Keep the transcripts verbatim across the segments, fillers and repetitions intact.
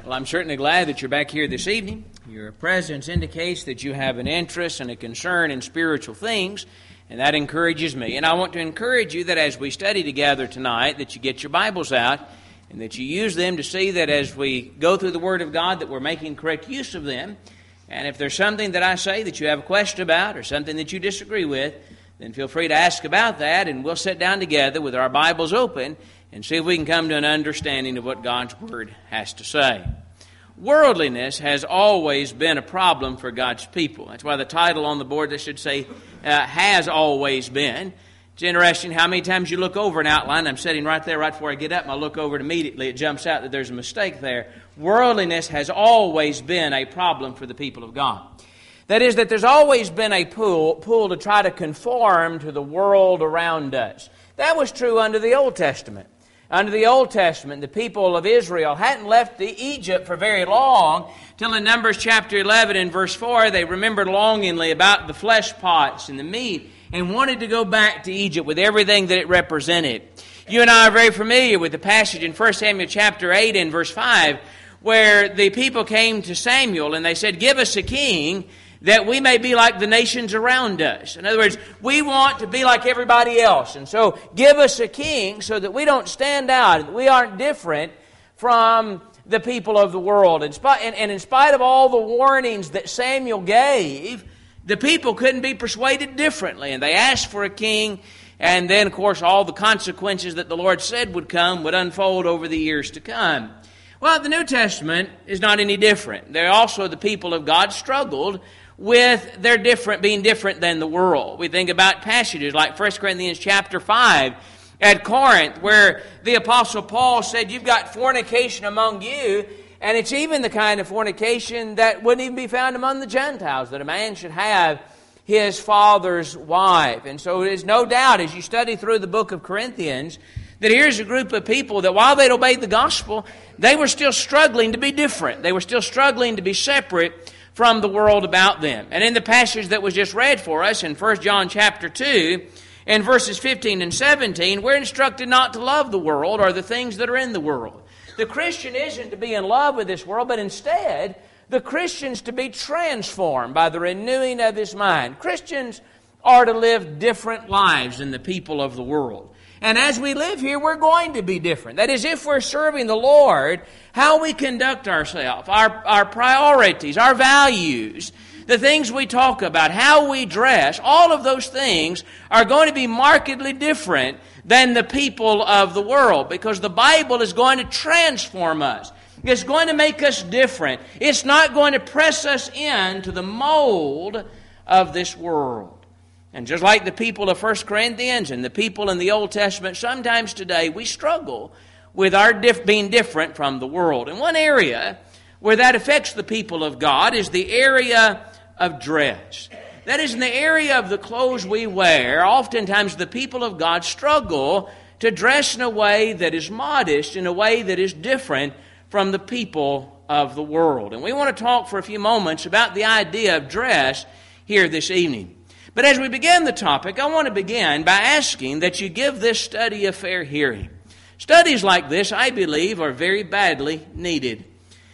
Well, I'm certainly glad that you're back here this evening. Your presence indicates that you have an interest and a concern in spiritual things, and that encourages me. And I want to encourage you that as we study together tonight, that you get your Bibles out and that you use them to see that as we go through the Word of God that we're making correct use of them. And if there's something that I say that you have a question about or something that you disagree with, then feel free to ask about that, and we'll sit down together with our Bibles open and see if we can come to an understanding of what God's Word has to say. Worldliness has always been a problem for God's people. That's why the title on the board that should say, uh, has always been. It's interesting how many times you look over an outline. I'm sitting right there right before I get up, and I look over it immediately. It jumps out that there's a mistake there. Worldliness has always been a problem for the people of God. That is, that there's always been a pull, pull to try to conform to the world around us. That was true under the Old Testament. Under the Old Testament, the people of Israel hadn't left the Egypt for very long, till in Numbers chapter eleven and verse four, they remembered longingly about the flesh pots and the meat, and wanted to go back to Egypt with everything that it represented. You and I are very familiar with the passage in First Samuel chapter eight and verse five, where the people came to Samuel and they said, "Give us a king, that we may be like the nations around us." In other words, we want to be like everybody else. And so give us a king so that we don't stand out, that we aren't different from the people of the world. And in spite of all the warnings that Samuel gave, the people couldn't be persuaded differently. And they asked for a king. And then, of course, all the consequences that the Lord said would come would unfold over the years to come. Well, the New Testament is not any different. There also, the people of God struggled with their different being different than the world. We think about passages like First Corinthians chapter five at Corinth, where the Apostle Paul said, "You've got fornication among you," and it's even the kind of fornication that wouldn't even be found among the Gentiles, that a man should have his father's wife. And so there's no doubt, as you study through the book of Corinthians, that here's a group of people that while they'd obeyed the gospel, they were still struggling to be different. They were still struggling to be separate from the world about them. And in the passage that was just read for us in First John chapter two, in verses fifteen and seventeen, we're instructed not to love the world or the things that are in the world. The Christian isn't to be in love with this world, but instead, the Christian's to be transformed by the renewing of his mind. Christians are to live different lives than the people of the world. And as we live here, we're going to be different. That is, if we're serving the Lord, how we conduct ourselves, our, our priorities, our values, the things we talk about, how we dress, all of those things are going to be markedly different than the people of the world, because the Bible is going to transform us. It's going to make us different. It's not going to press us into the mold of this world. And just like the people of First Corinthians and the people in the Old Testament, sometimes today we struggle with our dif- being different from the world. And one area where that affects the people of God is the area of dress. That is, in the area of the clothes we wear, oftentimes the people of God struggle to dress in a way that is modest, in a way that is different from the people of the world. And we want to talk for a few moments about the idea of dress here this evening. But as we begin the topic, I want to begin by asking that you give this study a fair hearing. Studies like this, I believe, are very badly needed.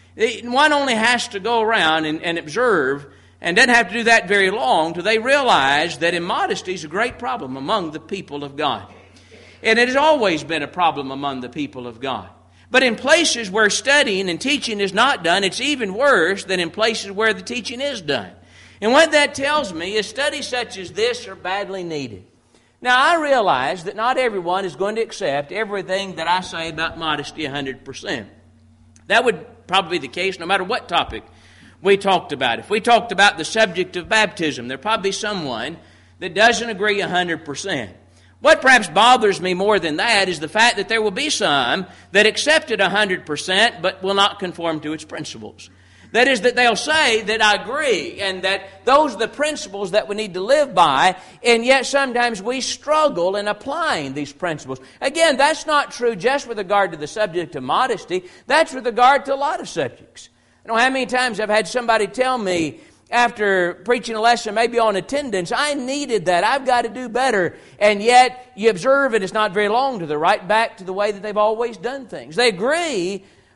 One only has to go around and, and observe, and doesn't have to do that very long, till they realize that immodesty is a great problem among the people of God. And it has always been a problem among the people of God. But in places where studying and teaching is not done, it's even worse than in places where the teaching is done. And what that tells me is studies such as this are badly needed. Now, I realize that not everyone is going to accept everything that I say about modesty one hundred percent. That would probably be the case no matter what topic we talked about. If we talked about the subject of baptism, there'd probably be someone that doesn't agree one hundred percent. What perhaps bothers me more than that is the fact that there will be some that accept it one hundred percent but will not conform to its principles. That is, that they'll say that I agree and that those are the principles that we need to live by, and yet sometimes we struggle in applying these principles. Again, that's not true just with regard to the subject of modesty. That's with regard to a lot of subjects. I don't know how many times I've had somebody tell me after preaching a lesson, maybe on attendance, I needed that, I've got to do better. And yet you observe it, it's not very long till they're right back to the way that they've always done things. They agree,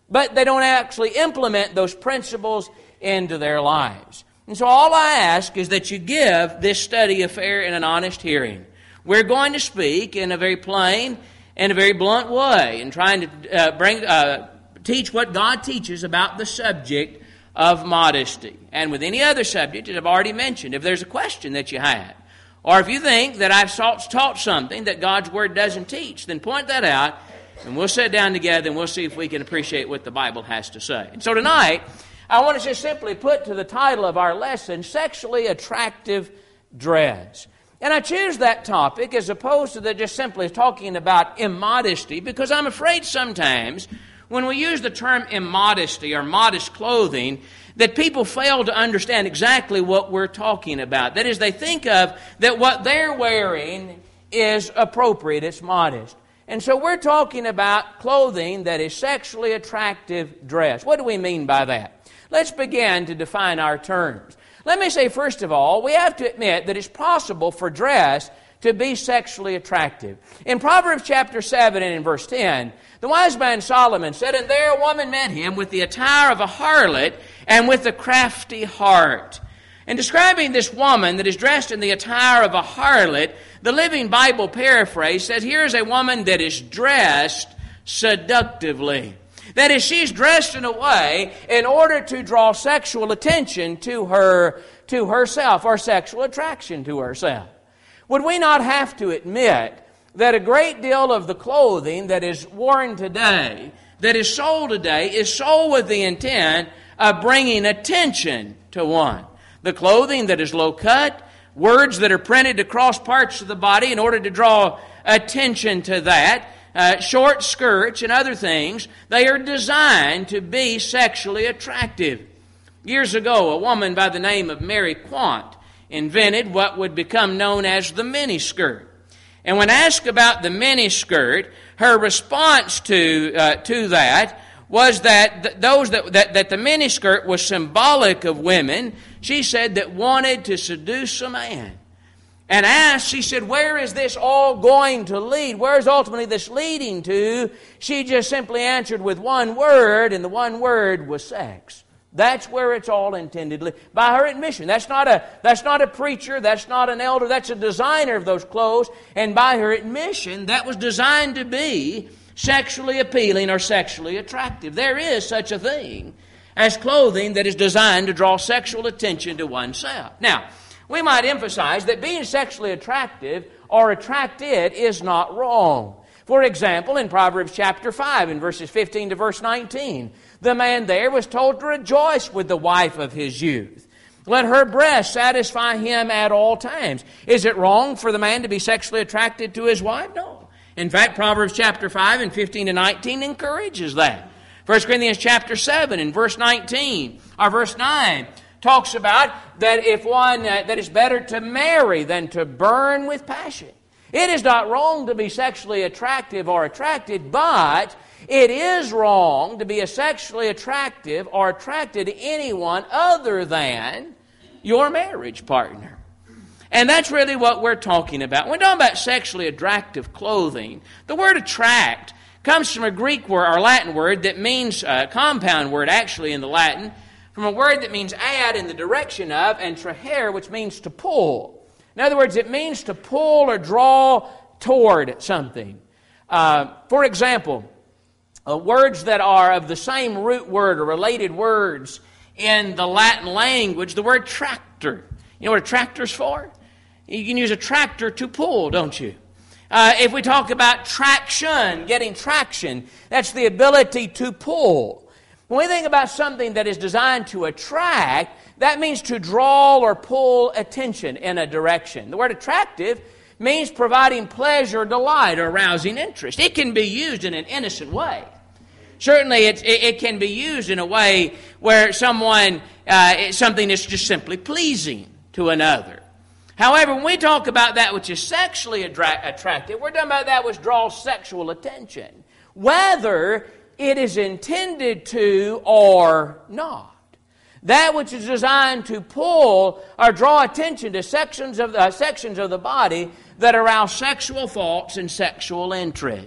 but they don't actually implement those principles into their lives. And so all I ask is that you give this study a fair and an honest hearing. We're going to speak in a very plain and a very blunt way and trying to uh, bring uh, teach what God teaches about the subject of modesty. And with any other subject, as I've already mentioned, if there's a question that you have, or if you think that I've taught something that God's Word doesn't teach, then point that out, and we'll sit down together and we'll see if we can appreciate what the Bible has to say. And so tonight, I want to just simply put to the title of our lesson, Sexually Attractive Dress. And I choose that topic as opposed to the just simply talking about immodesty, because I'm afraid sometimes when we use the term immodesty or modest clothing, that people fail to understand exactly what we're talking about. That is, they think of that what they're wearing is appropriate, it's modest. And so we're talking about clothing that is sexually attractive dress. What do we mean by that? Let's begin to define our terms. Let me say, first of all, we have to admit that it's possible for dress to be sexually attractive. In Proverbs chapter seven and in verse ten, the wise man Solomon said, "And there a woman met him with the attire of a harlot and with a crafty heart." In describing this woman that is dressed in the attire of a harlot, the Living Bible paraphrase says, here's a woman that is dressed seductively. That is, she's dressed in a way in order to draw sexual attention to her, to herself, or sexual attraction to herself. Would we not have to admit that a great deal of the clothing that is worn today, that is sold today, is sold with the intent of bringing attention to one? The clothing that is low cut, words that are printed across parts of the body in order to draw attention to that, Uh, short skirts and other things, they are designed to be sexually attractive. Years ago, a woman by the name of Mary Quant invented what would become known as the miniskirt. And when asked about the miniskirt, her response to uh, to that was that th- those that, that that the miniskirt was symbolic of women, she said, that wanted to seduce a man. And asked, she said, where is this all going to lead? Where is ultimately this leading to? She just simply answered with one word, and the one word was sex. That's where it's all intended to lead. By her admission. That's not a, that's not a preacher, that's not an elder, that's a designer of those clothes. And by her admission, that was designed to be sexually appealing or sexually attractive. There is such a thing as clothing that is designed to draw sexual attention to oneself. Now, we might emphasize that being sexually attractive or attracted is not wrong. For example, in Proverbs chapter five, in verses fifteen to verse nineteen, the man there was told to rejoice with the wife of his youth. Let her breast satisfy him at all times. Is it wrong for the man to be sexually attracted to his wife? No. In fact, Proverbs chapter five and fifteen to nineteen encourages that. First Corinthians chapter seven and verse nineteen, or verse nine, talks about that if one uh, that it's better to marry than to burn with passion. It is not wrong to be sexually attractive or attracted, but it is wrong to be a sexually attractive or attracted to anyone other than your marriage partner. And that's really what we're talking about. When we're talking about sexually attractive clothing, the word attract comes from a Greek word or Latin word that means a compound word actually in the Latin, from a word that means add in the direction of, and trahere, which means to pull. In other words, it means to pull or draw toward something. Uh, for example, uh, words that are of the same root word or related words in the Latin language, the word tractor. You know what a tractor's for? You can use a tractor to pull, don't you? Uh, if we talk about traction, getting traction, that's the ability to pull. When we think about something that is designed to attract, that means to draw or pull attention in a direction. The word attractive means providing pleasure, delight, or arousing interest. It can be used in an innocent way. Certainly, it, it, it can be used in a way where someone, uh, something is just simply pleasing to another. However, when we talk about that which is sexually attra- attractive, we're talking about that which draws sexual attention, whether it is intended to or not. That which is designed to pull or draw attention to sections of the, uh, sections of the body that arouse sexual thoughts and sexual interest.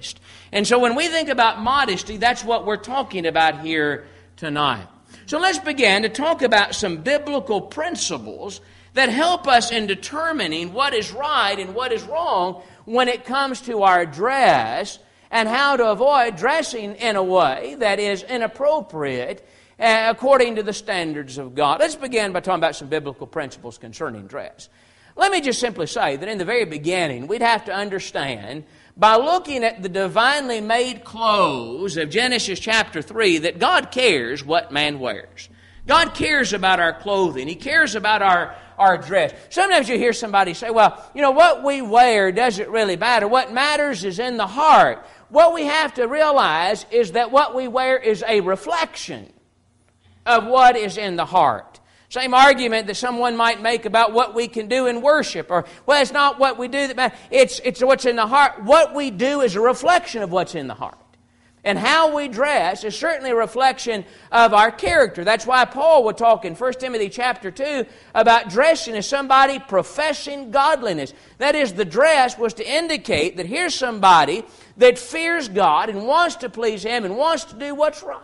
And so when we think about modesty, that's what we're talking about here tonight. So let's begin to talk about some biblical principles that help us in determining what is right and what is wrong when it comes to our dress, and how to avoid dressing in a way that is inappropriate uh, according to the standards of God. Let's begin by talking about some biblical principles concerning dress. Let me just simply say that in the very beginning, we'd have to understand, by looking at the divinely made clothes of Genesis chapter three, that God cares what man wears. God cares about our clothing. He cares about our, our dress. Sometimes you hear somebody say, well, you know, what we wear doesn't really matter. What matters is in the heart. What we have to realize is that what we wear is a reflection of what is in the heart. Same argument that someone might make about what we can do in worship, or, well, it's not what we do that matters. It's, it's what's in the heart. What we do is a reflection of what's in the heart. And how we dress is certainly a reflection of our character. That's why Paul would talk in First Timothy chapter two about dressing as somebody professing godliness. That is, the dress was to indicate that here's somebody that fears God and wants to please Him and wants to do what's right.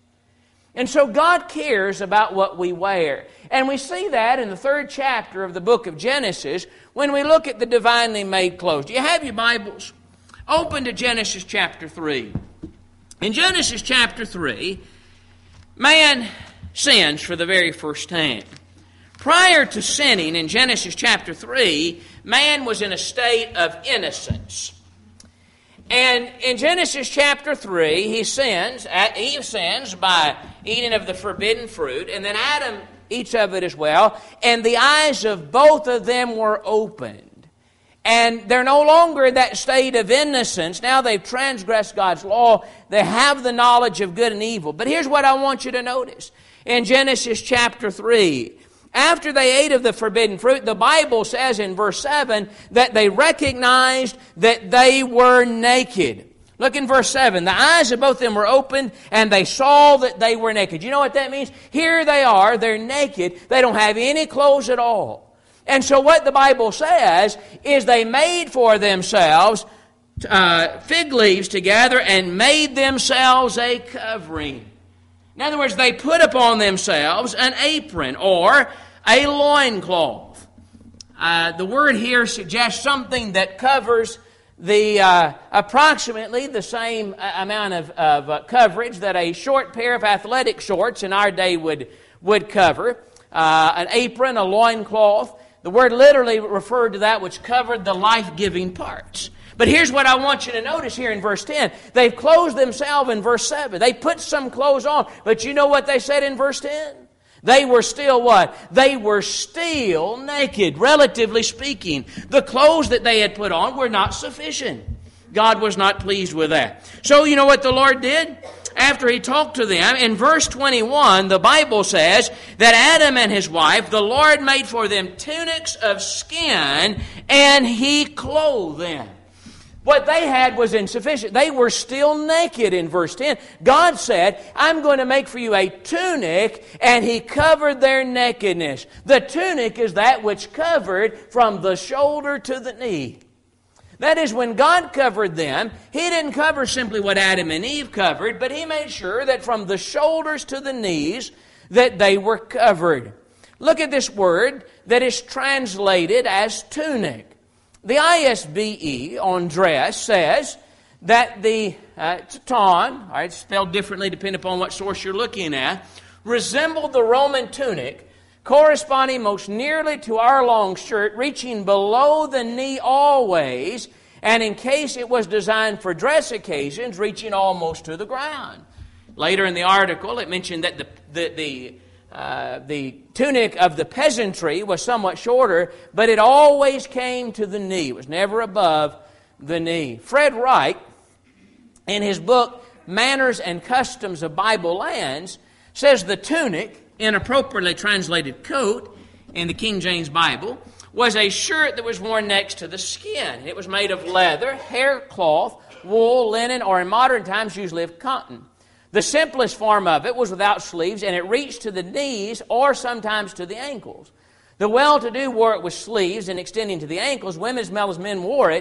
And so God cares about what we wear. And we see that in the third chapter of the book of Genesis when we look at the divinely made clothes. Do you have your Bibles? Open to Genesis chapter three. In Genesis chapter three, man sins for the very first time. Prior to sinning in Genesis chapter three, man was in a state of innocence. And in Genesis chapter three, he sins, Eve sins by eating of the forbidden fruit, and then Adam eats of it as well, and the eyes of both of them were opened. And they're no longer in that state of innocence. Now they've transgressed God's law. They have the knowledge of good and evil. But here's what I want you to notice. In Genesis chapter three, after they ate of the forbidden fruit, the Bible says in verse seven that they recognized that they were naked. Look in verse seven. The eyes of both of them were opened, and they saw that they were naked. You know what that means? Here they are. They're naked. They don't have any clothes at all. And so what the Bible says is they made for themselves uh, fig leaves together and made themselves a covering. In other words, they put upon themselves an apron or a loincloth. Uh, the word here suggests something that covers the uh, approximately the same amount of, of uh, coverage that a short pair of athletic shorts in our day would, would cover. Uh, an apron, a loincloth. The word literally referred to that which covered the life-giving parts. But here's what I want you to notice here in verse ten. They've clothed themselves in verse seven. They put some clothes on. But you know what they said in verse ten? They were still what? They were still naked, relatively speaking. The clothes that they had put on were not sufficient. God was not pleased with that. So you know what the Lord did? After He talked to them, in verse twenty-one, the Bible says that Adam and his wife, the Lord made for them tunics of skin, and He clothed them. What they had was insufficient. They were still naked in verse ten. God said, I'm going to make for you a tunic, and He covered their nakedness. The tunic is that which covered from the shoulder to the knee. That is, when God covered them, He didn't cover simply what Adam and Eve covered, but He made sure that from the shoulders to the knees that they were covered. Look at this word that is translated as tunic. The I S B E on dress says that the uh, chiton, all right, spelled differently depending upon what source you're looking at, resembled the Roman tunic, corresponding most nearly to our long shirt, reaching below the knee always, and in case it was designed for dress occasions, reaching almost to the ground. Later in the article, it mentioned that the the the, uh, the tunic of the peasantry was somewhat shorter, but it always came to the knee. It was never above the knee. Fred Wright, in his book, Manners and Customs of Bible Lands, says the tunic, inappropriately translated coat in the King James Bible, was a shirt that was worn next to the skin. It was made of leather, hair cloth, wool, linen, or in modern times usually of cotton. The simplest form of it was without sleeves, and it reached to the knees or sometimes to the ankles. The well-to-do wore it with sleeves and extending to the ankles. Women as well as men wore it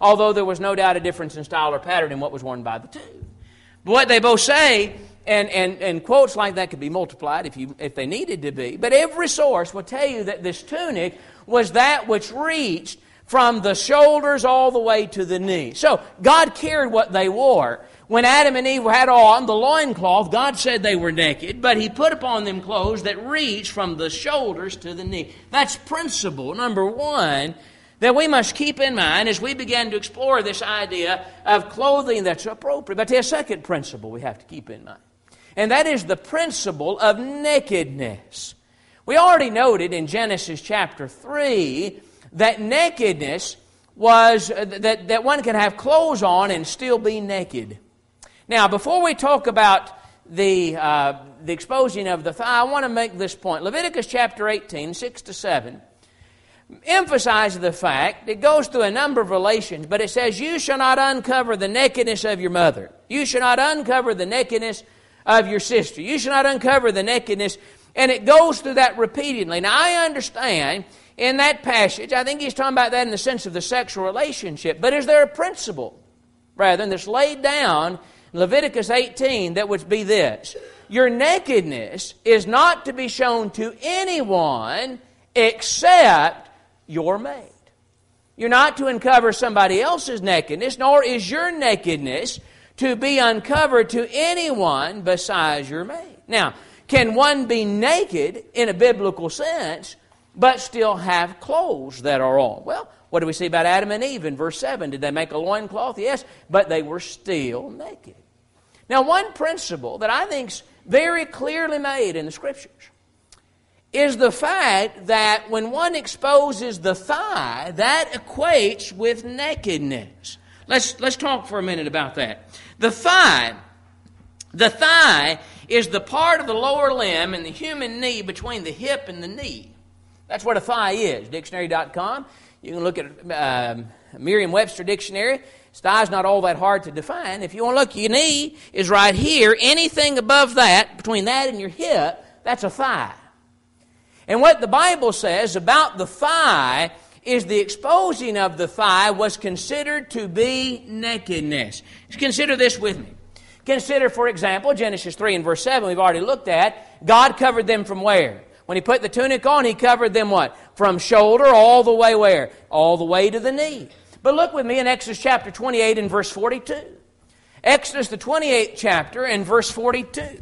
although there was no doubt a difference in style or pattern in what was worn by the two. But what they both say, and, and, and quotes like that could be multiplied if, you, if they needed to be, but every source will tell you that this tunic was that which reached from the shoulders all the way to the knee. So God cared what they wore. When Adam and Eve had on the loincloth, God said they were naked, but He put upon them clothes that reached from the shoulders to the knee. That's principle number one that we must keep in mind as we begin to explore this idea of clothing that's appropriate. But there's a second principle we have to keep in mind, and that is the principle of nakedness. We already noted in Genesis chapter three that nakedness was, uh, that, that one can have clothes on and still be naked. Now, before we talk about the, uh, the exposing of the thigh, I want to make this point. Leviticus chapter eighteen, six to seven, emphasizes the fact, it goes through a number of relations, but it says, you shall not uncover the nakedness of your mother. You shall not uncover the nakedness of your sister. You shall not uncover the nakedness. And it goes through that repeatedly. Now, I understand in that passage, I think he's talking about that in the sense of the sexual relationship, but is there a principle, rather, that's laid down in Leviticus eighteen that would be this: your nakedness is not to be shown to anyone except your maid. You're not to uncover somebody else's nakedness, nor is your nakedness to be uncovered to anyone besides your maid. Now, can one be naked in a biblical sense, but still have clothes that are on? Well, what do we see about Adam and Eve in verse seven? Did they make a loincloth? Yes, but they were still naked. Now, one principle that I think is very clearly made in the Scriptures is the fact that when one exposes the thigh, that equates with nakedness. Let's, let's talk for a minute about that. The thigh, the thigh is the part of the lower limb in the human knee between the hip and the knee. That's what a thigh is. Dictionary dot com. You can look at um, Merriam-Webster Dictionary. Thigh is not all that hard to define. If you want to look, your knee is right here. Anything above that, between that and your hip, that's a thigh. And what the Bible says about the thigh is the exposing of the thigh was considered to be nakedness. Consider this with me. Consider, for example, Genesis three and verse seven we've already looked at. God covered them from where? When He put the tunic on, He covered them what? From shoulder all the way where? All the way to the knee. But look with me in Exodus chapter twenty-eight and verse forty-two. Exodus the twenty-eighth chapter and verse forty-two.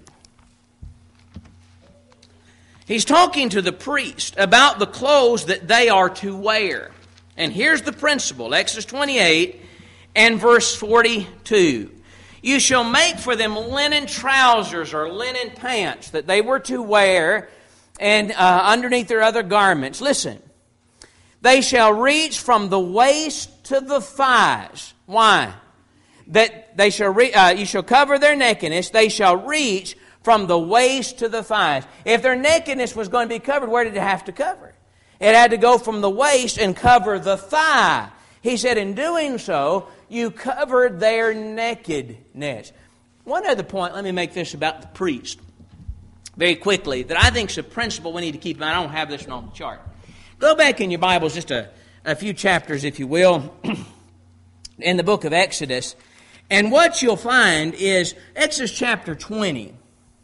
He's talking to the priest about the clothes that they are to wear. And here's the principle. Exodus twenty-eight and verse forty-two. You shall make for them linen trousers or linen pants that they were to wear, and uh, underneath their other garments. Listen. They shall reach from the waist to the thighs. Why? That they shall re- uh, you shall cover their nakedness. They shall reach from the waist to the thighs. If their nakedness was going to be covered, where did it have to cover? It had to go from the waist and cover the thigh. He said, in doing so, you covered their nakedness. One other point, let me make this about the priest very quickly, that I think is a principle we need to keep in mind. I don't have this one on the chart. Go back in your Bibles just a, a few chapters, if you will, in the book of Exodus. And what you'll find is Exodus chapter twenty.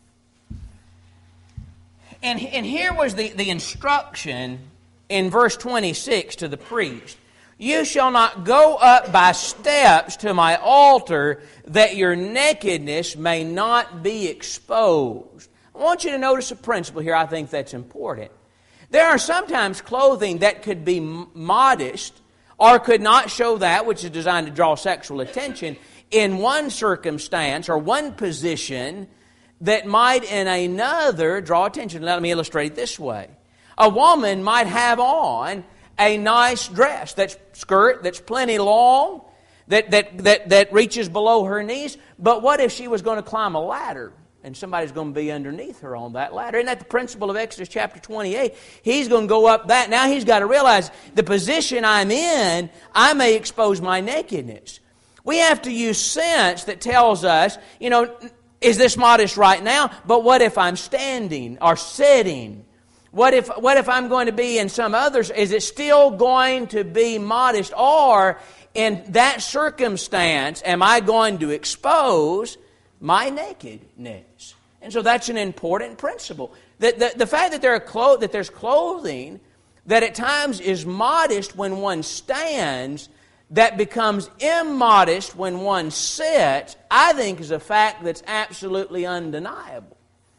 And, and here was the, the instruction in verse twenty-six to the priest. You shall not go up by steps to my altar, that your nakedness may not be exposed. I want you to notice a principle here. I think that's important. There are sometimes clothing that could be modest or could not show that which is designed to draw sexual attention in one circumstance or one position that might in another draw attention. Let me illustrate it this way. A woman might have on a nice dress, that's skirt that's plenty long, that, that, that, that reaches below her knees, but what if she was going to climb a ladder? And somebody's going to be underneath her on that ladder. Isn't that the principle of Exodus chapter twenty-eight? He's going to go up that. Now he's got to realize the position I'm in, I may expose my nakedness. We have to use sense that tells us, you know, is this modest right now? But what if I'm standing or sitting What if, what if I'm going to be in some others? Is it still going to be modest? Or in that circumstance, am I going to expose my nakedness? And so that's an important principle. The, the, the fact that, there are clo- that there's clothing that at times is modest when one stands, that becomes immodest when one sits, I think is a fact that's absolutely undeniable.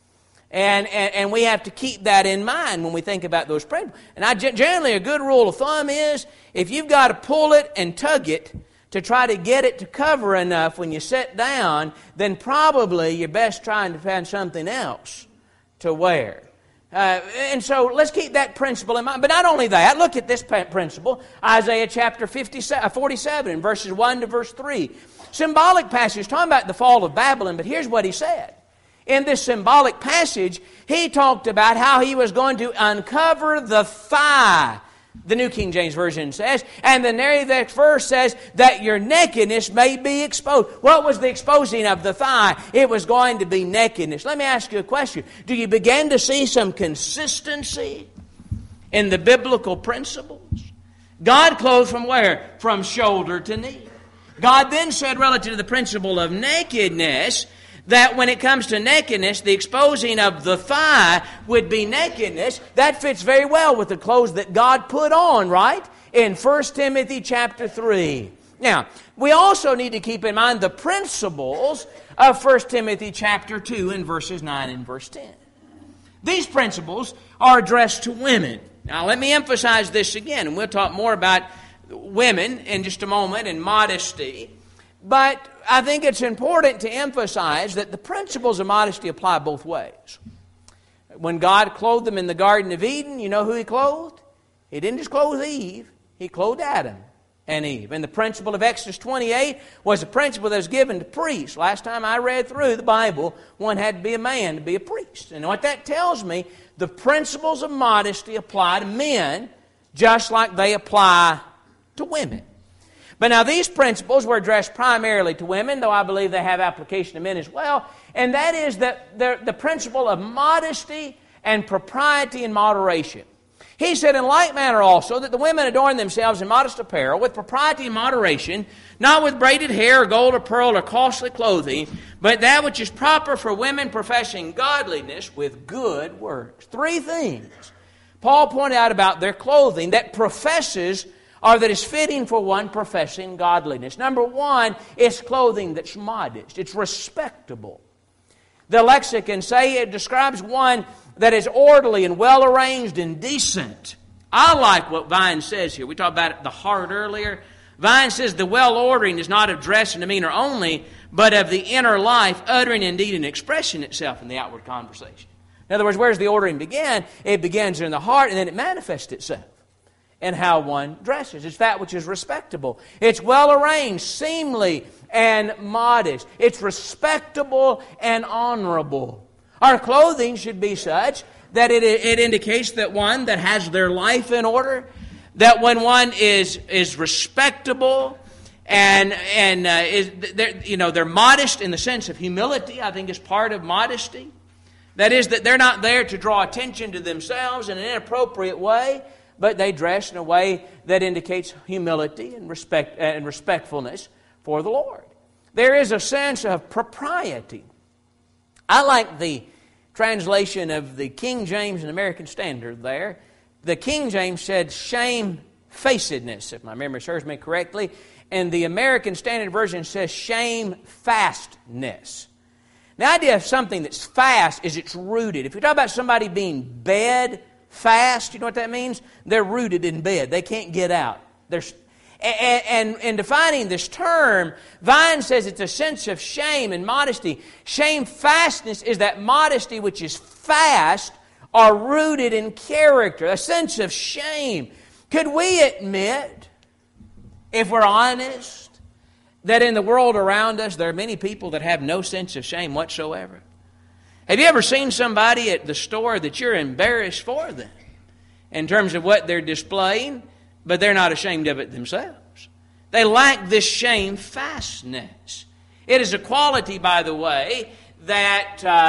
And, and, and we have to keep that in mind when we think about those principles. And I, generally a good rule of thumb is, if you've got to pull it and tug it to try to get it to cover enough when you sit down, then probably you're best trying to find something else to wear. Uh, and so let's keep that principle in mind. But not only that, look at this principle. Isaiah chapter forty-seven, in verses one to verse three. Symbolic passage talking about the fall of Babylon, but here's what he said. In this symbolic passage, he talked about how he was going to uncover the thigh, the New King James Version says, and the very next verse says that your nakedness may be exposed. What was the exposing of the thigh? It was going to be nakedness. Let me ask you a question. Do you begin to see some consistency in the biblical principles? God clothed from where? From shoulder to knee. God then said, relative to the principle of nakedness, that when it comes to nakedness, the exposing of the thigh would be nakedness. That fits very well with the clothes that God put on, right? In First Timothy chapter three. Now, we also need to keep in mind the principles of First Timothy chapter two in verses nine and verse ten. These principles are addressed to women. Now, let me emphasize this again, and we'll talk more about women in just a moment and modesty. But I think it's important to emphasize that the principles of modesty apply both ways. When God clothed them in the Garden of Eden, you know who He clothed? He didn't just clothe Eve. He clothed Adam and Eve. And the principle of Exodus twenty-eight was a principle that was given to priests. Last time I read through the Bible, one had to be a man to be a priest. And what that tells me, the principles of modesty apply to men just like they apply to women. But now these principles were addressed primarily to women, though I believe they have application to men as well. And that is that the, the principle of modesty and propriety and moderation. He said, in like manner also, that the women adorn themselves in modest apparel, with propriety and moderation, not with braided hair, or gold, or pearl, or costly clothing, but that which is proper for women professing godliness with good works. Three things Paul pointed out about their clothing that professes or that is fitting for one professing godliness. Number one, it's clothing that's modest. It's respectable. The lexicon say it describes one that is orderly and well arranged and decent. I like what Vine says here. We talked about the heart earlier. Vine says the well-ordering is not of dress and demeanor only, but of the inner life, uttering indeed and expressing itself in the outward conversation. In other words, where does the ordering begin? It begins in the heart, and then it manifests itself and how one dresses. It's that which is respectable. It's well arranged, seemly, and modest. It's respectable and honorable. Our clothing should be such that it, it indicates that one that has their life in order, that when one is is respectable and and uh, is they're, you know they're modest in the sense of humility, I think is part of modesty. That is, that they're not there to draw attention to themselves in an inappropriate way, but they dress in a way that indicates humility and respect and respectfulness for the Lord. There is a sense of propriety. I like the translation of the King James and American Standard there. The King James said shamefacedness, if my memory serves me correctly, and the American Standard Version says shamefastness. The idea of something that's fast is it's rooted. If you talk about somebody being bed fast, you know what that means? They're rooted in bed. They can't get out. They're, and, and in defining this term, Vine says it's a sense of shame and modesty. Shamefastness is that modesty which is fast or rooted in character, a sense of shame. Could we admit, if we're honest, that in the world around us there are many people that have no sense of shame whatsoever? Have you ever seen somebody at the store that you're embarrassed for them in terms of what they're displaying, but they're not ashamed of it themselves? They lack this shamefastness. It is a quality, by the way, that uh,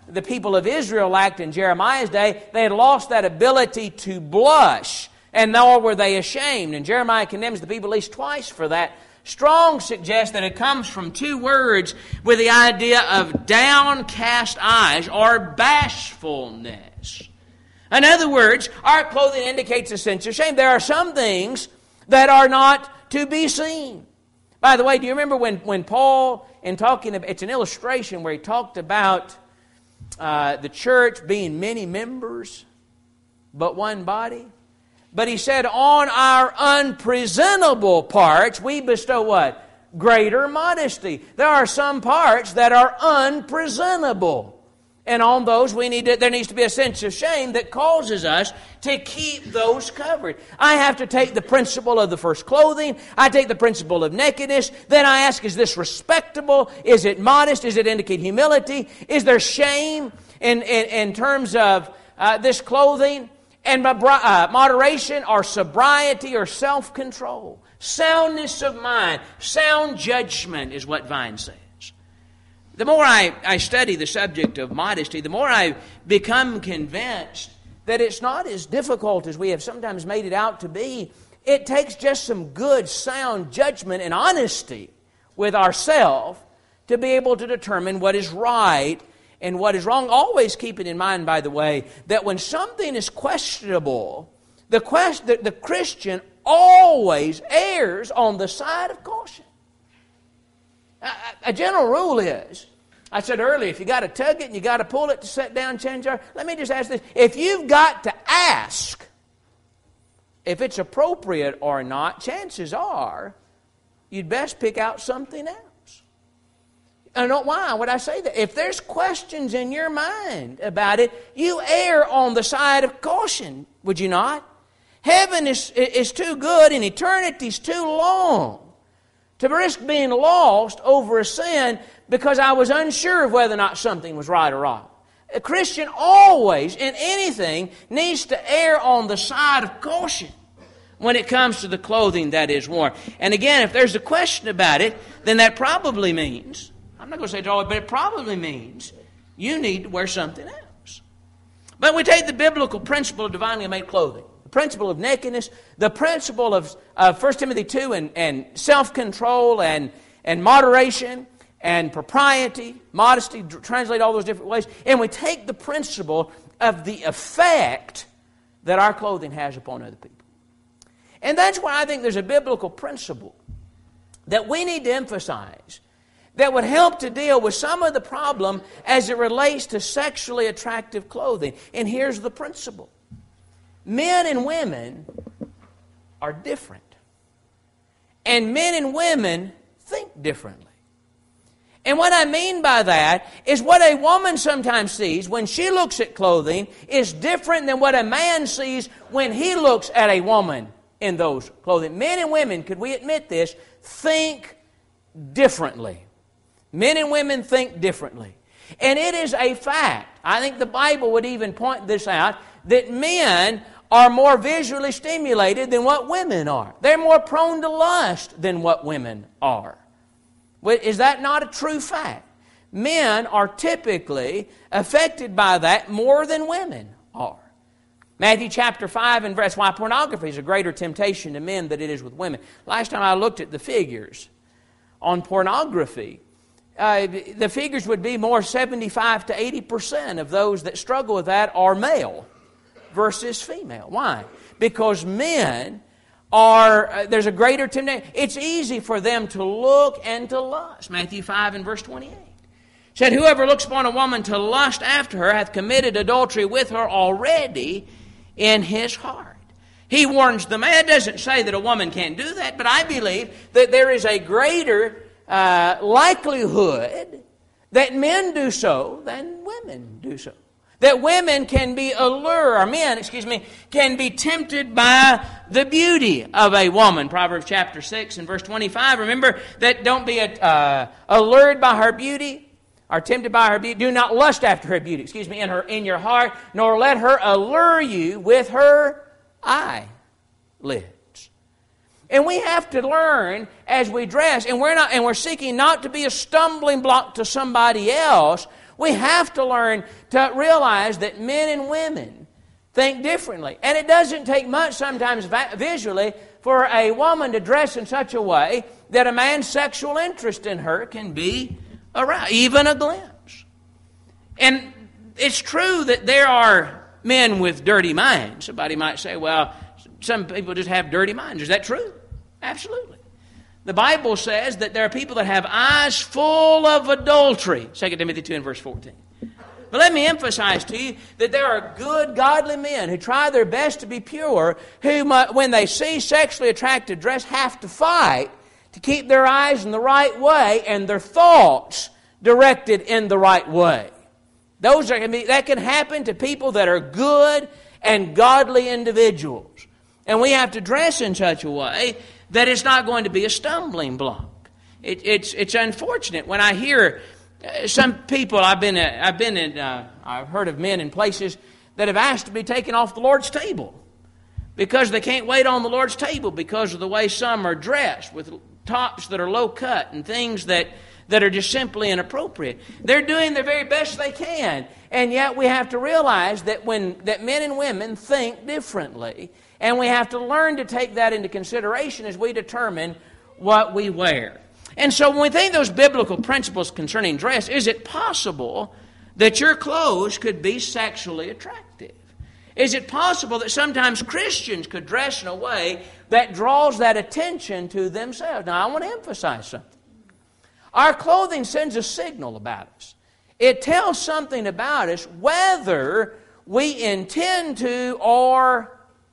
the people of Israel lacked in Jeremiah's day. They had lost that ability to blush, and nor were they ashamed. And Jeremiah condemns the people at least twice for that. Strong suggests that it comes from two words with the idea of downcast eyes or bashfulness. In other words, our clothing indicates a sense of shame. There are some things that are not to be seen. By the way, do you remember when, when Paul, in talking about, it's an illustration where he talked about uh, the church being many members, but one body? But he said, on our unpresentable parts, we bestow what? Greater modesty. There are some parts that are unpresentable. And on those, we need to, there needs to be a sense of shame that causes us to keep those covered. I have to take the principle of the first clothing. I take the principle of nakedness. Then I ask, is this respectable? Is it modest? Does it indicate humility? Is there shame in, in, in terms of uh, this clothing? And uh, moderation or sobriety or self-control. Soundness of mind. Sound judgment is what Vine says. The more I, I study the subject of modesty, the more I become convinced that it's not as difficult as we have sometimes made it out to be. It takes just some good, sound judgment and honesty with ourselves to be able to determine what is right and what is wrong. Always keep it in mind, by the way, that when something is questionable, the, quest- the, the Christian always errs on the side of caution. A, a general rule is, I said earlier, if you got to tug it and you got to pull it to set down, change our, let me just ask this. If you've got to ask if it's appropriate or not, chances are you'd best pick out something else. I don't know why would I say that. If there's questions in your mind about it, you err on the side of caution, would you not? Heaven is, is too good and eternity's too long to risk being lost over a sin because I was unsure of whether or not something was right or wrong. A Christian always, in anything, needs to err on the side of caution when it comes to the clothing that is worn. And again, if there's a question about it, then that probably means, I'm not going to say it's always, but it probably means you need to wear something else. But we take the biblical principle of divinely made clothing, the principle of nakedness, the principle of uh, First Timothy two and, and self-control and, and moderation and propriety, modesty, translate all those different ways, and we take the principle of the effect that our clothing has upon other people. And that's why I think there's a biblical principle that we need to emphasize that would help to deal with some of the problem as it relates to sexually attractive clothing. And here's the principle. Men and women are different. And men and women think differently. And what I mean by that is what a woman sometimes sees when she looks at clothing is different than what a man sees when he looks at a woman in those clothing. Men and women, could we admit this, think differently. Men and women think differently. And it is a fact, I think the Bible would even point this out, that men are more visually stimulated than what women are. They're more prone to lust than what women are. Is that not a true fact? Men are typically affected by that more than women are. Matthew chapter five, and that's why pornography is a greater temptation to men than it is with women. Last time I looked at the figures on pornography, uh, the figures would be more seventy-five to eighty percent of those that struggle with that are male versus female. Why? Because men are, uh, there's a greater temptation. It's easy for them to look and to lust. Matthew five and verse twenty-eight. Said, whoever looks upon a woman to lust after her hath committed adultery with her already in his heart. He warns the man. It doesn't say that a woman can't do that, but I believe that there is a greater uh, likelihood that men do so than women do so. That women can be allured, or men, excuse me, can be tempted by the beauty of a woman. Proverbs chapter six and verse twenty-five. Remember that don't be uh, allured by her beauty, or tempted by her beauty. Do not lust after her beauty, excuse me, in her in your heart, nor let her allure you with her eyelids. And we have to learn as we dress, and we're not, and we're seeking not to be a stumbling block to somebody else. We have to learn to realize that men and women think differently. And it doesn't take much sometimes visually for a woman to dress in such a way that a man's sexual interest in her can be aroused, even a glimpse. And it's true that there are men with dirty minds. Somebody might say, well, some people just have dirty minds. Is that true? Absolutely. The Bible says that there are people that have eyes full of adultery. Second Timothy two and verse fourteen. But let me emphasize to you that there are good, godly men who try their best to be pure, who, when they see sexually attractive dress, have to fight to keep their eyes in the right way and their thoughts directed in the right way. Those are, that can happen to people that are good and godly individuals. And we have to dress in such a way that it's not going to be a stumbling block. It, it's it's unfortunate when I hear uh, some people. I've been uh, I've been in uh, I've heard of men in places that have asked to be taken off the Lord's table because they can't wait on the Lord's table because of the way some are dressed with tops that are low cut and things that that are just simply inappropriate. They're doing their very best they can, and yet we have to realize that when that men and women think differently. And we have to learn to take that into consideration as we determine what we wear. And so when we think those biblical principles concerning dress, is it possible that your clothes could be sexually attractive? Is it possible that sometimes Christians could dress in a way that draws that attention to themselves? Now, I want to emphasize something. Our clothing sends a signal about us. It tells something about us whether we intend to or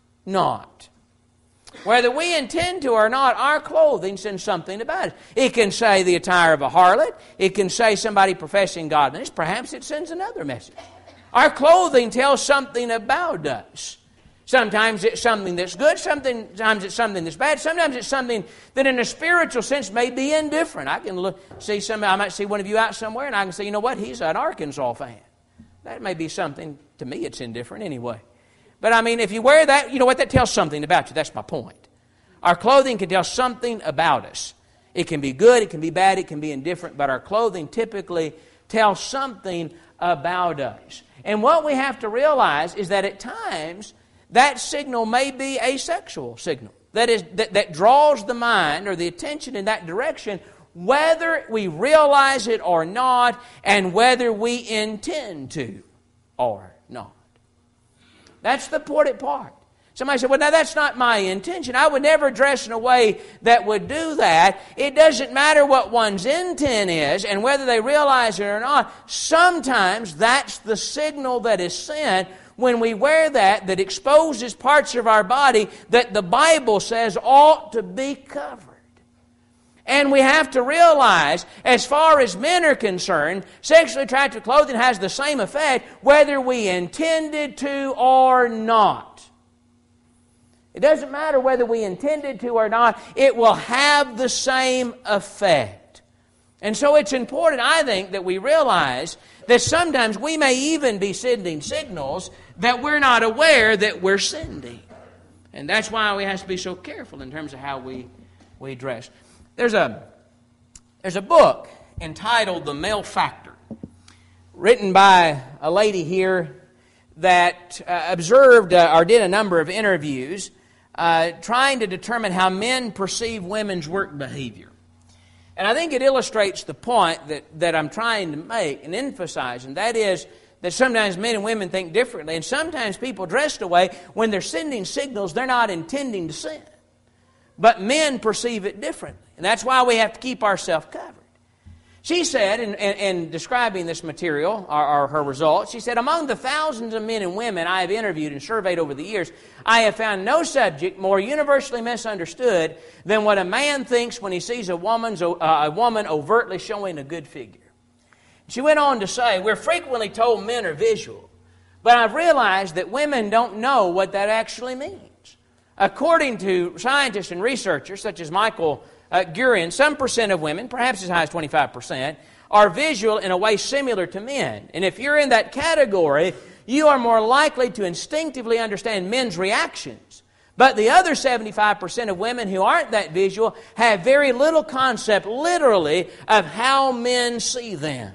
not. Whether we intend to or not, our clothing sends something about it. It can say the attire of a harlot. It can say somebody professing godliness. Perhaps it sends another message. Our clothing tells something about us. Sometimes it's something that's good. Sometimes it's something that's bad. Sometimes it's something that in a spiritual sense may be indifferent. I can look, see some, I might see one of you out somewhere and I can say, you know what, he's an Arkansas fan. That may be something, to me it's indifferent anyway. But I mean, if you wear that, you know what? That tells something about you. That's my point. Our clothing can tell something about us. It can be good, it can be bad, it can be indifferent, but our clothing typically tells something about us. And what we have to realize is that at times, that signal may be a sexual signal. That is, that, that draws the mind or the attention in that direction, whether we realize it or not, and whether we intend to or not. That's the important part. Somebody said, well, now that's not my intention. I would never dress in a way that would do that. It doesn't matter what one's intent is and whether they realize it or not. Sometimes that's the signal that is sent when we wear that that exposes parts of our body that the Bible says ought to be covered. And we have to realize, as far as men are concerned, sexually attractive clothing has the same effect whether we intended to or not. It doesn't matter whether we intended to or not. It will have the same effect. And so it's important, I think, that we realize that sometimes we may even be sending signals that we're not aware that we're sending. And that's why we have to be so careful in terms of how we, we dress. There's a, there's a book entitled The Male Factor, written by a lady here that uh, observed uh, or did a number of interviews uh, trying to determine how men perceive women's work behavior. And I think it illustrates the point that, that I'm trying to make and emphasize, and that is that sometimes men and women think differently, and sometimes people dress away when they're sending signals they're not intending to send. But men perceive it differently. And that's why we have to keep ourselves covered. She said, in, in, in describing this material, or, or her results, she said, among the thousands of men and women I have interviewed and surveyed over the years, I have found no subject more universally misunderstood than what a man thinks when he sees a, woman's, uh, a woman overtly showing a good figure. She went on to say, we're frequently told men are visual, but I've realized that women don't know what that actually means. According to scientists and researchers such as Michael uh, Gurian, some percent of women, perhaps as high as twenty-five percent, are visual in a way similar to men. And if you're in that category, you are more likely to instinctively understand men's reactions. But the other seventy-five percent of women who aren't that visual have very little concept, literally, of how men see them.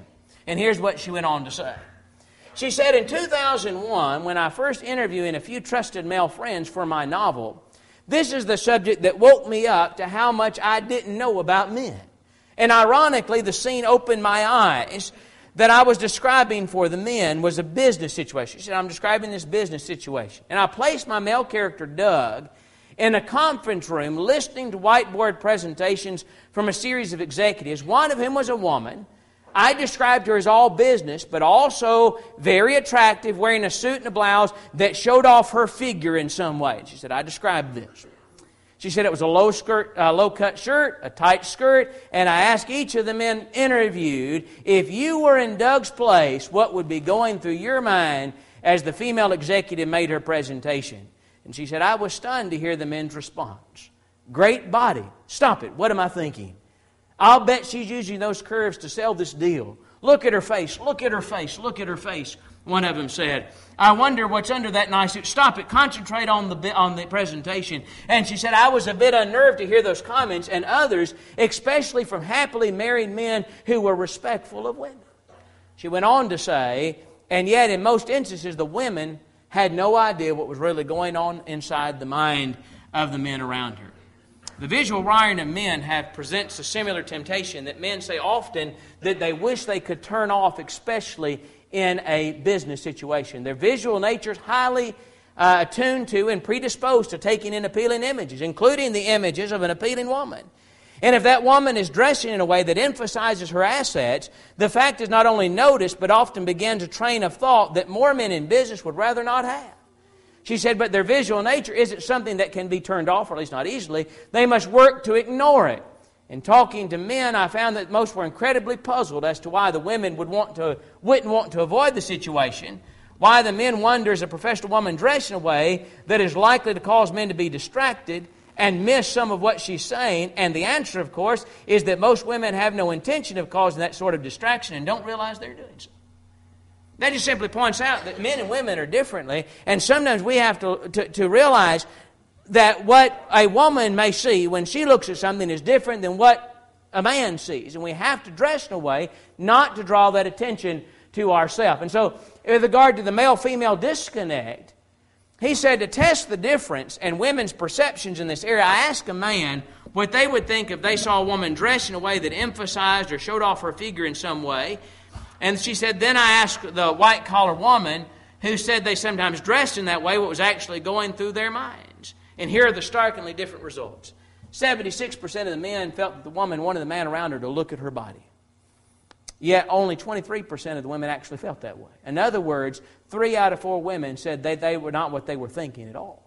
And here's what she went on to say. She said, in two thousand one, when I first interviewed a few trusted male friends for my novel, this is the subject that woke me up to how much I didn't know about men. And ironically, the scene opened my eyes that I was describing for the men was a business situation. She said, I'm describing this business situation. And I placed my male character, Doug, in a conference room listening to whiteboard presentations from a series of executives, one of whom was a woman. I described her as all business, but also very attractive, wearing a suit and a blouse that showed off her figure in some way. She said, I described this. She said it was a low skirt, uh, low-cut shirt, a tight skirt, and I asked each of the men interviewed, if you were in Doug's place, what would be going through your mind as the female executive made her presentation? And she said, I was stunned to hear the men's response. Great body. Stop it. What am I thinking? I'll bet she's using those curves to sell this deal. Look at her face. Look at her face. Look at her face. One of them said, I wonder what's under that nice suit. Stop it. Concentrate on the on the presentation. And she said, I was a bit unnerved to hear those comments, and others, especially from happily married men who were respectful of women. She went on to say, and yet in most instances, the women had no idea what was really going on inside the mind of the men around her. The visual wiring of men have presents a similar temptation that men say often that they wish they could turn off, especially in a business situation. Their visual nature is highly uh, attuned to and predisposed to taking in appealing images, including the images of an appealing woman. And if that woman is dressing in a way that emphasizes her assets, the fact is not only noticed, but often begins a train of thought that more men in business would rather not have. She said, but their visual nature isn't something that can be turned off, or at least not easily. They must work to ignore it. In talking to men, I found that most were incredibly puzzled as to why the women would want to, wouldn't want to avoid the situation, why the men wonder is a professional woman dressed in a way that is likely to cause men to be distracted and miss some of what she's saying. And the answer, of course, is that most women have no intention of causing that sort of distraction and don't realize they're doing so. That just simply points out that men and women are differently, and sometimes we have to, to, to realize that what a woman may see when she looks at something is different than what a man sees. And we have to dress in a way not to draw that attention to ourselves. And so, with regard to the male-female disconnect, he said to test the difference in women's perceptions in this area, I asked a man what they would think if they saw a woman dressed in a way that emphasized or showed off her figure in some way. And she said, then I asked the white-collar woman who said they sometimes dressed in that way what was actually going through their minds. And here are the starkly different results. seventy-six percent of the men felt that the woman wanted the man around her to look at her body. Yet only twenty-three percent of the women actually felt that way. In other words, three out of four women said they, they were not what they were thinking at all.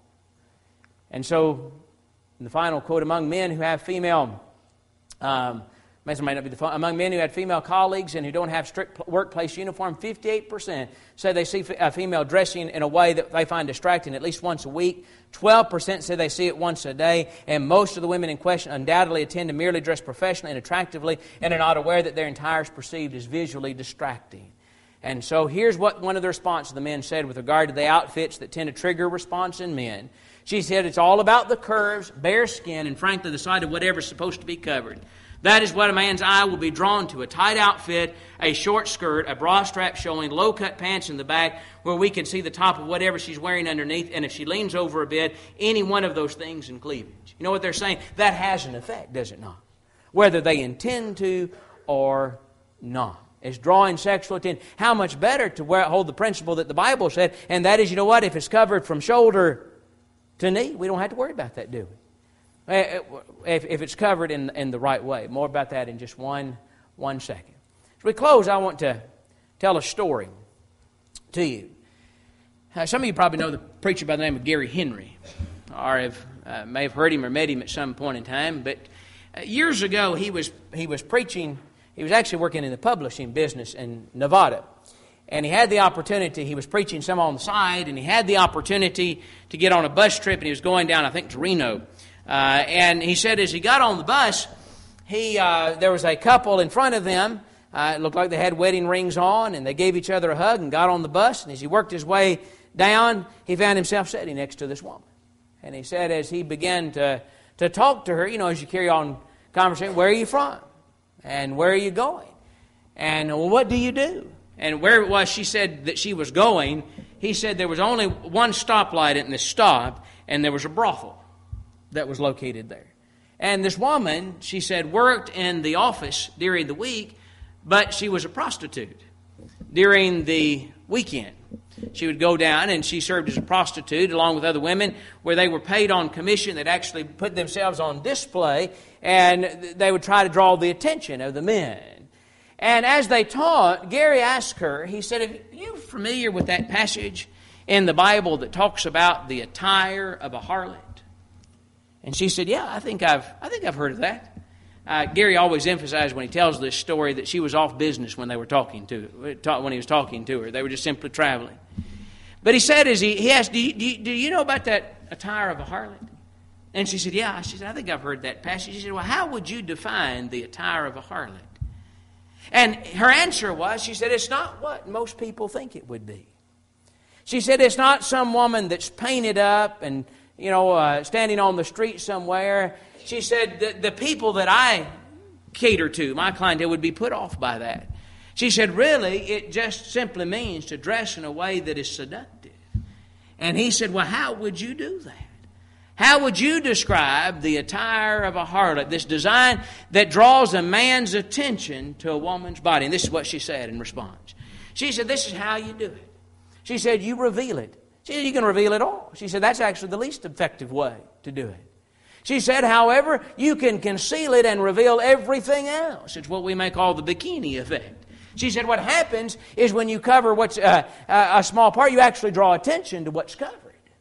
And so, in the final quote, among men who have female... Um, May not be the fun. Among men who had female colleagues and who don't have strict workplace uniform, fifty-eight percent say they see a female dressing in a way that they find distracting at least once a week. twelve percent say they see it once a day. And most of the women in question undoubtedly intend to merely dress professionally and attractively and are not aware that their attire is perceived as visually distracting. And so here's what one of the responses the men said with regard to the outfits that tend to trigger response in men. She said it's all about the curves, bare skin, and frankly the sight of whatever's supposed to be covered. That is what a man's eye will be drawn to, a tight outfit, a short skirt, a bra strap showing, low-cut pants in the back where we can see the top of whatever she's wearing underneath, and if she leans over a bit, any one of those things in cleavage. You know what they're saying? That has an effect, does it not? Whether they intend to or not. It's drawing sexual attention. How much better to wear, hold the principle that the Bible said, and that is, you know what, if it's covered from shoulder to knee, we don't have to worry about that, do we? If, if it's covered in, in the right way. More about that in just one, one second. As we close, I want to tell a story to you. Uh, some of you probably know the preacher by the name of Gary Henry, or have, uh, may have heard him or met him at some point in time. But uh, years ago, he was he was preaching. He was actually working in the publishing business in Nevada. And he had the opportunity, he was preaching some on the side, and he had the opportunity to get on a bus trip, and he was going down, I think, to Reno. Uh, and he said as he got on the bus, he uh, there was a couple in front of them. Uh, it looked like they had wedding rings on, and they gave each other a hug and got on the bus. And as he worked his way down, he found himself sitting next to this woman. And he said as he began to, to talk to her, you know, as you carry on conversation, where are you from? And where are you going? And, well, what do you do? And where it was she said that she was going, he said there was only one stoplight and it stopped, and there was a brothel that was located there. And this woman, she said, worked in the office during the week, but she was a prostitute during the weekend. She would go down and she served as a prostitute along with other women where they were paid on commission. They'd actually put themselves on display and they would try to draw the attention of the men. And as they taught, Gary asked her, he said, are you familiar with that passage in the Bible that talks about the attire of a harlot? And she said, yeah, I think I've I think I've heard of that. Uh, Gary always emphasized when he tells this story that she was off business when they were talking to when he was talking to her. They were just simply traveling. But he said, as he, he asked, do you, do, you, do you know about that attire of a harlot? And she said, yeah. She said, I think I've heard that passage. She said, well, how would you define the attire of a harlot? And her answer was, she said, it's not what most people think it would be. She said, it's not some woman that's painted up and, you know, uh, standing on the street somewhere. She said, the, the people that I cater to, my clientele, would be put off by that. She said, really, it just simply means to dress in a way that is seductive. And he said, well, how would you do that? How would you describe the attire of a harlot, this design that draws a man's attention to a woman's body? And this is what she said in response. She said, this is how you do it. She said, you reveal it. She said, you can reveal it all. She said, that's actually the least effective way to do it. She said, however, you can conceal it and reveal everything else. It's what we may call the bikini effect. She said, what happens is when you cover what's uh, a small part, you actually draw attention to what's covered.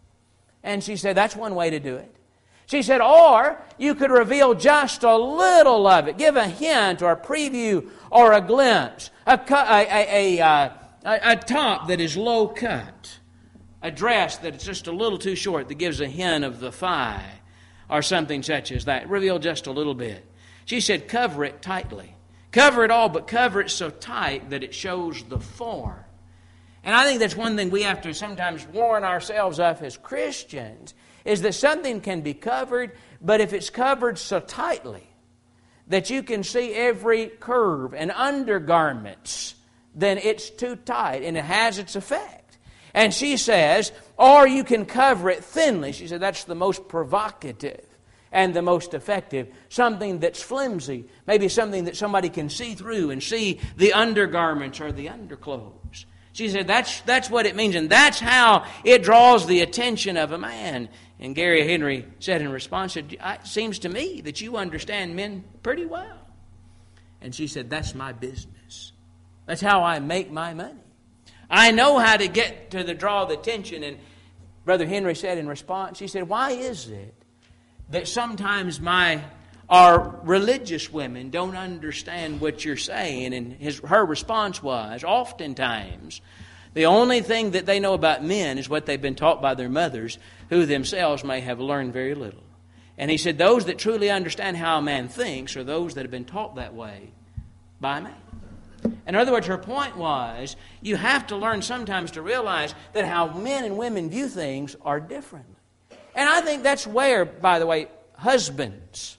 And she said, that's one way to do it. She said, or you could reveal just a little of it. Give a hint or a preview or a glimpse. A, cu- a, a, a, uh, a, a top that is low cut. A dress that's just a little too short that gives a hint of the thigh. Or something such as that. Reveal just a little bit. She said, cover it tightly. Cover it all, but cover it so tight that it shows the form. And I think that's one thing we have to sometimes warn ourselves of as Christians, is that something can be covered, but if it's covered so tightly that you can see every curve and undergarments, then it's too tight and it has its effect. And she says, or you can cover it thinly. She said that's the most provocative and the most effective. Something that's flimsy, maybe something that somebody can see through and see the undergarments or the underclothes. She said that's that's what it means, and that's how it draws the attention of a man. And Gary Henry said in response, it seems to me that you understand men pretty well. And she said, that's my business. That's how I make my money. I know how to get to the draw the attention. And Brother Henry said in response, he said, why is it that sometimes my our religious women don't understand what you're saying? And his her response was, oftentimes, the only thing that they know about men is what they've been taught by their mothers, who themselves may have learned very little. And he said, those that truly understand how a man thinks are those that have been taught that way by a man. In other words, her point was, you have to learn sometimes to realize that how men and women view things are differently. And I think that's where, by the way, husbands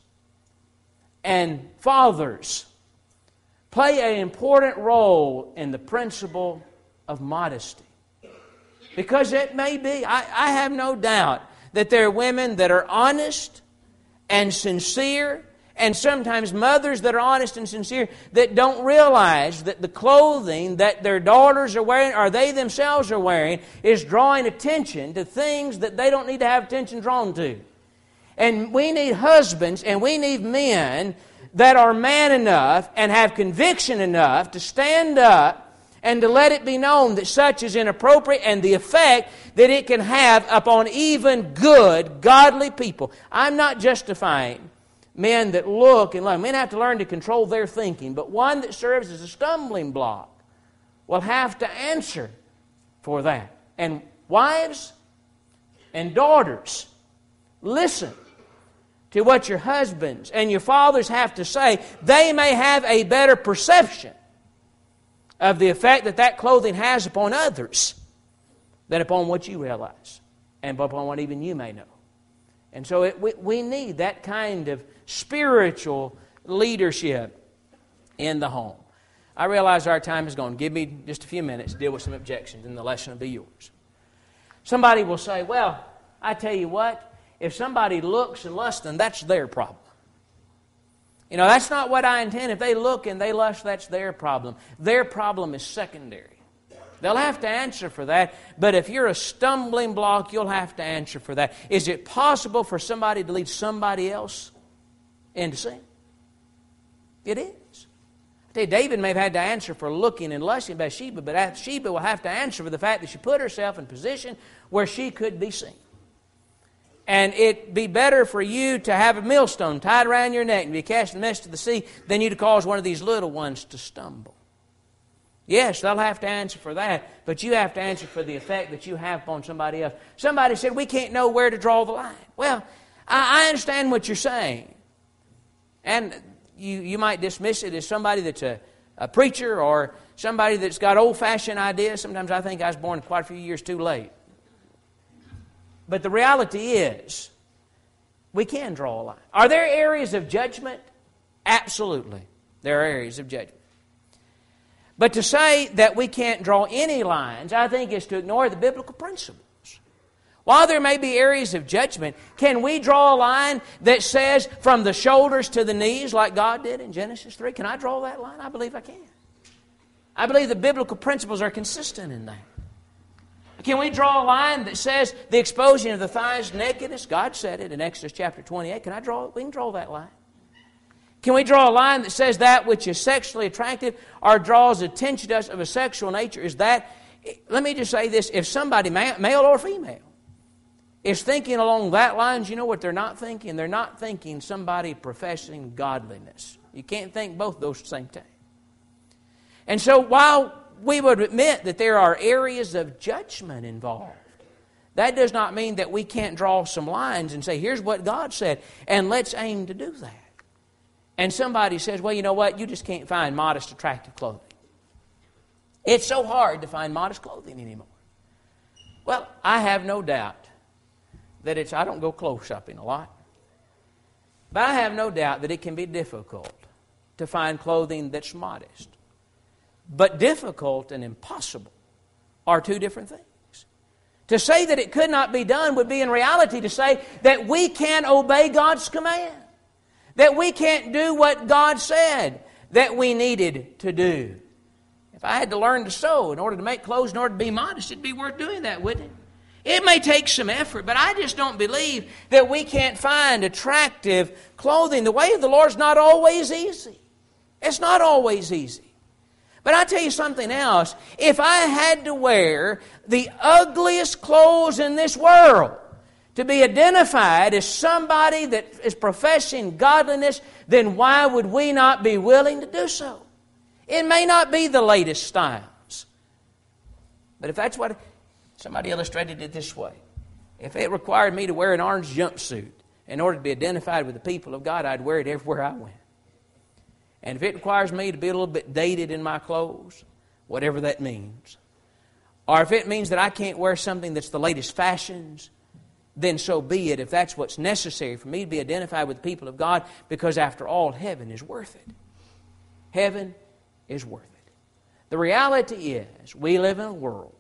and fathers play an important role in the principle of modesty. Because it may be, I, I have no doubt that there are women that are honest and sincere, and sometimes mothers that are honest and sincere that don't realize that the clothing that their daughters are wearing or they themselves are wearing is drawing attention to things that they don't need to have attention drawn to. And we need husbands and we need men that are man enough and have conviction enough to stand up and to let it be known that such is inappropriate and the effect that it can have upon even good, godly people. I'm not justifying men that look and love. Men have to learn to control their thinking, but one that serves as a stumbling block will have to answer for that. And wives and daughters, listen to what your husbands and your fathers have to say. They may have a better perception of the effect that that clothing has upon others than upon what you realize and upon what even you may know. And so it, we, we need that kind of spiritual leadership in the home. I realize our time is gone. Give me just a few minutes to deal with some objections, and the lesson will be yours. Somebody will say, well, I tell you what, if somebody looks and lusts, then that's their problem. You know, that's not what I intend. If they look and they lust, that's their problem. Their problem is secondary. They'll have to answer for that, but if you're a stumbling block, you'll have to answer for that. Is it possible for somebody to lead somebody else into sin? It is. I tell you, David may have had to answer for looking and lusting Bathsheba, but Bathsheba will have to answer for the fact that she put herself in a position where she could be seen. And it'd be better for you to have a millstone tied around your neck and be cast in the midst of the sea than you to cause one of these little ones to stumble. Yes, they'll have to answer for that, but you have to answer for the effect that you have upon somebody else. Somebody said, we can't know where to draw the line. Well, I, I understand what you're saying. And you, you might dismiss it as somebody that's a, a preacher or somebody that's got old-fashioned ideas. Sometimes I think I was born quite a few years too late. But the reality is, we can draw a line. Are there areas of judgment? Absolutely. There are areas of judgment. But to say that we can't draw any lines, I think, is to ignore the biblical principles. While there may be areas of judgment, can we draw a line that says from the shoulders to the knees like God did in Genesis three? Can I draw that line? I believe I can. I believe the biblical principles are consistent in that. Can we draw a line that says the exposing of the thighs, nakedness? God said it in Exodus chapter twenty-eight. Can I draw it? We can draw that line. Can we draw a line that says that which is sexually attractive or draws attention to us of a sexual nature? Is that, let me just say this, if somebody, male or female, is thinking along that lines, you know what they're not thinking? They're not thinking somebody professing godliness. You can't think both those at the same time. And so while we would admit that there are areas of judgment involved, that does not mean that we can't draw some lines and say, here's what God said, and let's aim to do that. And somebody says, well, you know what, you just can't find modest, attractive clothing. It's so hard to find modest clothing anymore. Well, I have no doubt that it's, I don't go clothes shopping a lot, but I have no doubt that it can be difficult to find clothing that's modest. But difficult and impossible are two different things. To say that it could not be done would be in reality to say that we can't obey God's command. That we can't do what God said that we needed to do. If I had to learn to sew in order to make clothes, in order to be modest, it'd be worth doing that, wouldn't it? It may take some effort, but I just don't believe that we can't find attractive clothing. The way of the Lord's not always easy. It's not always easy. But I tell you something else. If I had to wear the ugliest clothes in this world to be identified as somebody that is professing godliness, then why would we not be willing to do so? It may not be the latest styles. But if that's what... Somebody illustrated it this way. If it required me to wear an orange jumpsuit in order to be identified with the people of God, I'd wear it everywhere I went. And if it requires me to be a little bit dated in my clothes, whatever that means, or if it means that I can't wear something that's the latest fashions, then so be it, if that's what's necessary for me to be identified with the people of God, because after all, heaven is worth it. Heaven is worth it. The reality is, we live in a world,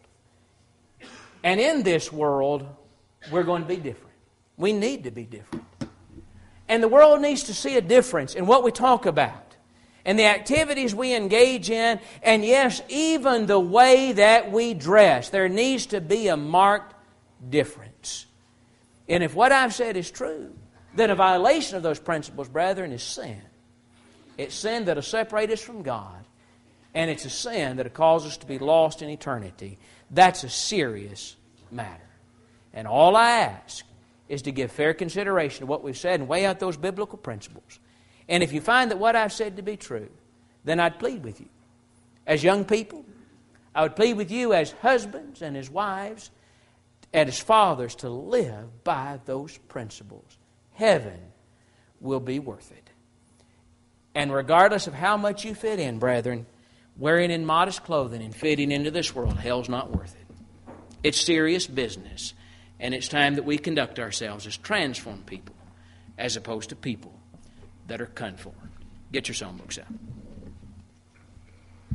and in this world, we're going to be different. We need to be different. And the world needs to see a difference in what we talk about, and the activities we engage in, and yes, even the way that we dress. There needs to be a marked difference. And if what I've said is true, then a violation of those principles, brethren, is sin. It's sin that will separate us from God, and it's a sin that will cause us to be lost in eternity. That's a serious matter. And all I ask is to give fair consideration to what we've said and weigh out those biblical principles. And if you find that what I've said to be true, then I'd plead with you. As young people, I would plead with you as husbands and as wives and as fathers to live by those principles. Heaven will be worth it. And regardless of how much you fit in, brethren, wearing in modest clothing and fitting into this world, hell's not worth it. It's serious business. And it's time that we conduct ourselves as transformed people as opposed to people that are conformed. Get your songbooks out.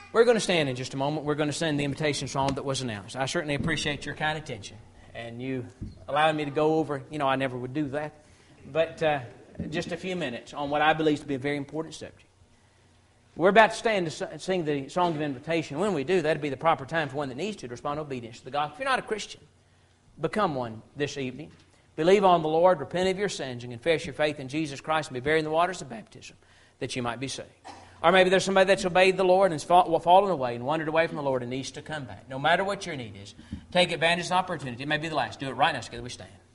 We're going to stand in just a moment. We're going to sing the invitation song that was announced. I certainly appreciate your kind attention and you allowing me to go over. You know, I never would do that. But uh, just a few minutes on what I believe to be a very important subject. We're about to stand to sing the song of invitation. When we do, that'd be the proper time for one that needs to, to respond to obedience to the gospel. If you're not a Christian, become one this evening. Believe on the Lord, repent of your sins, and confess your faith in Jesus Christ and be buried in the waters of baptism, that you might be saved. Or maybe there's somebody that's obeyed the Lord and has fallen away and wandered away from the Lord and needs to come back. No matter what your need is, take advantage of the opportunity. It may be the last. Do it right now. Together we stand.